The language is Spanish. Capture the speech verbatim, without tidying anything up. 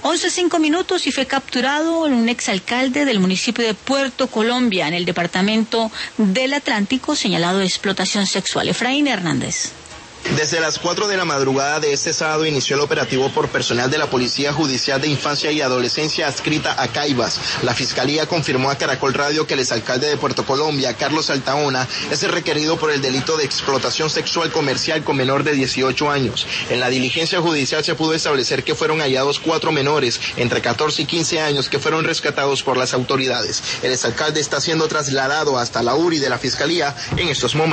once cinco minutos y fue capturado un exalcalde del municipio de Puerto Colombia, en el departamento del Atlántico, señalado de explotación sexual. Efraín Hernández. Desde las cuatro de la madrugada de este sábado inició el operativo por personal de la Policía Judicial de Infancia y Adolescencia adscrita a Caibas. La Fiscalía confirmó a Caracol Radio que el exalcalde de Puerto Colombia, Carlos Altaona, es el requerido por el delito de explotación sexual comercial con menor de dieciocho años. En la diligencia judicial se pudo establecer que fueron hallados cuatro menores entre catorce y quince años que fueron rescatados por las autoridades. El exalcalde está siendo trasladado hasta la U R I de la Fiscalía en estos momentos.